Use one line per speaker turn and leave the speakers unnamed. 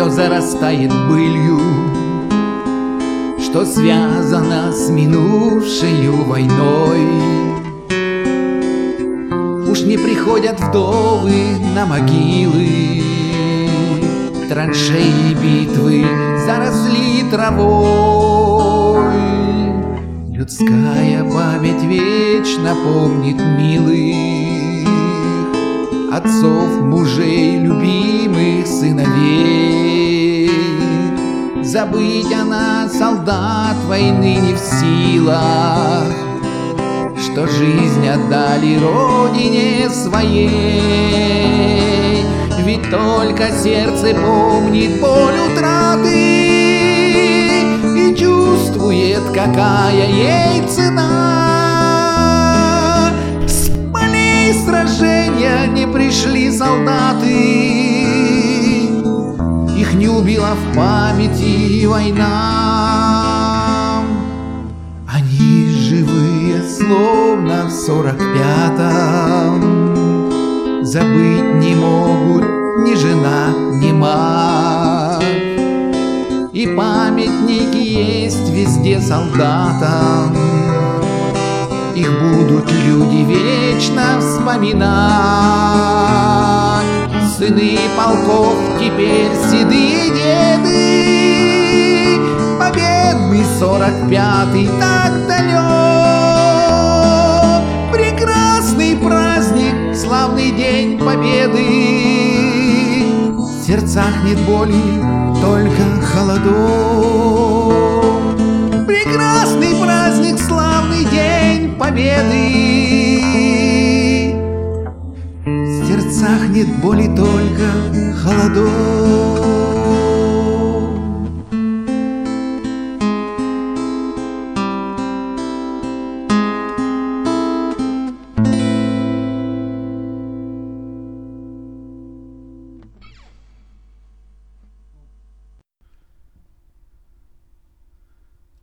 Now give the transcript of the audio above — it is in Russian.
все зарастает былью, что связано с минувшею войной. Уж не приходят вдовы на могилы, траншеи битвы заросли травой. Людская память вечно помнит милых отцов, мужей, любимых сыновей. Забыть она солдат войны не в силах, что жизнь отдали родине своей. Ведь только сердце помнит боль утраты и чувствует, какая ей цена. С полей сражения не пришли солдаты, их не убила в памяти война. Они живые, словно в 45-м, забыть не могут ни жена, ни мать. И памятники есть везде солдатам, их будут люди вечно вспоминать. Сыны полков теперь седые деды, победный 45-й так далек. Прекрасный праздник, славный день победы, в сердцах нет боли, только холодок. Прекрасный праздник, славный день победы, в сердцах нет боли, только холодок.